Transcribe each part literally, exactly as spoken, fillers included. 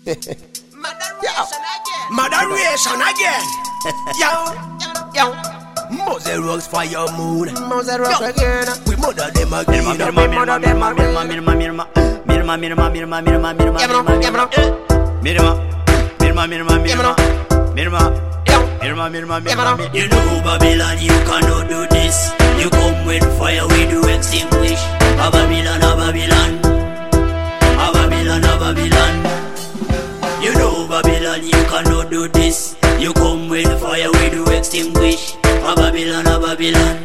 Moderation again. Moderation again. Yo, yo. Mother rocks fire moon. Mother rocks again. We mother them again. Mirma, mirma, mirma, mirma, mirma, mirma, mirma, mirma, mirma, mirma, mirma, mirma, mirma, mirma, mirma, mirma, mirma, mirma. Mirma, mirma, mirma, mirma. You know Babylon, you cannot do this. You come with fire, we do extinguish. A Babylon, a Babylon, a Babylon, a Babylon. You know Babylon, you cannot do this. You come with fire, we do extinguish. A Babylon, a Babylon,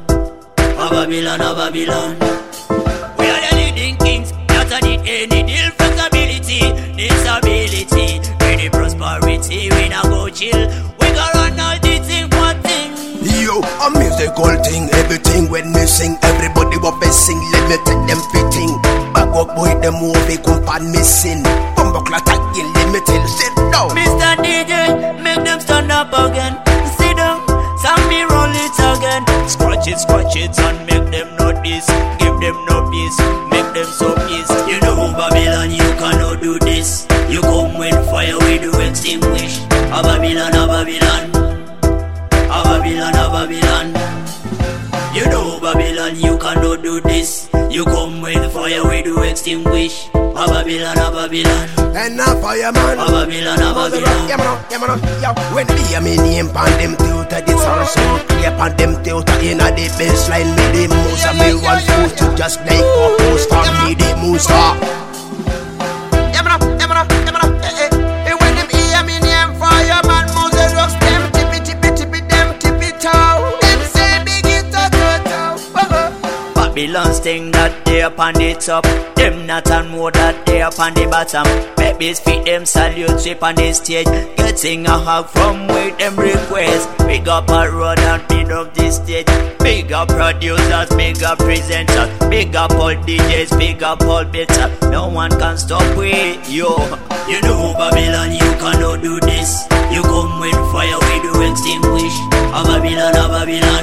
a Babylon, a Babylon. We are the leading kings, not a need any deal. Flexibility, disability, any prosperity. We not go chill. We go run all the thing, one thing. Yo, a musical thing, everything when me sing, everybody what they sing, let me take them fitting. Back up with them movie, come on missing. Bumbo clat again, let me tell, sit down. Mister D J, make them stand up again. Sit down, some me roll it again. Scratch it, scratch it, and make them notice. Give them no peace, make them so peace. You know Babylon, you cannot do this. You come with fire, we do extinguish. A Babylon, a Babylon, a Babylon, a Babylon. You know Babylon, you cannot do this. You come with fire, we do extinguish. A Babylon, a Babylon, and a fireman. A Babylon, a Babylon. Yeah, man, yeah, man, yeah. When me a me name pan them tutor, this also clear pan them tutor in a the baseline. Me the most of me one foot to just like a post for me the most. Yeah, man, yeah, man, yeah, man. Eh, eh. When them hear me name fireman, Moses rocks them tippy tippy tippy them tippy toe. Them say big it to to. Babylon sting that they upon the top. Them not and know that they upon the bottom. Babies feet them salute trip on the stage. Getting a hug from where them request. Big up a road and big up the stage. Big up producers, big up presenters. Big up all D Js, big up all better. No one can stop we, yo. You know Babylon, you cannot do this. You come with fire, we do extinguish. A Babylon, a Babylon,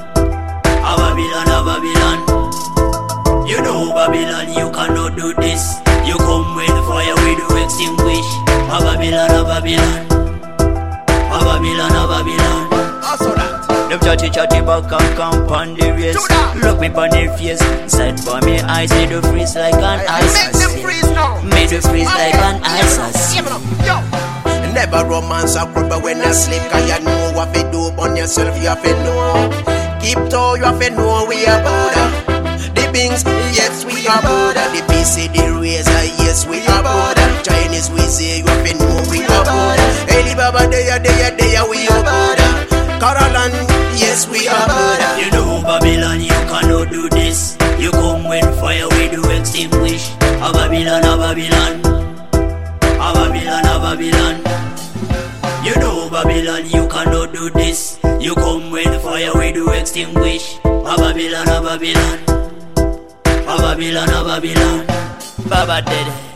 a Babylon, a Babylon. You know Babylon, you cannot do this. You come with fire, we do extinguish. A Babylon, a Babylon, a Babylon, a Babylon. Also that. Them chatty chatty back and camp on the race. Look me on their face, set for me eyes. They do freeze like an ice. Make them freeze now. Make them freeze like an ice. Yo. Never romance a crowd, but when I sleep, cause you know what they do on yourself, you have to know. Keep to you have to know we are border. The Bings, yes we are border. The B C, the Razor, yes we are border. Chinese we say you have to know we are border. Alibaba, they are, they are, they are, we are border. Caroline, yes we are border. You know Babylon, you cannot do this. You come with fire, we do extinguish. A Babylon, a Babylon, a Babylon, a Babylon. You know Babylon, you cannot do this. You come with fire, we do extinguish. A Babylon, a Babylon, a Babylon, a Babylon. Baba dead.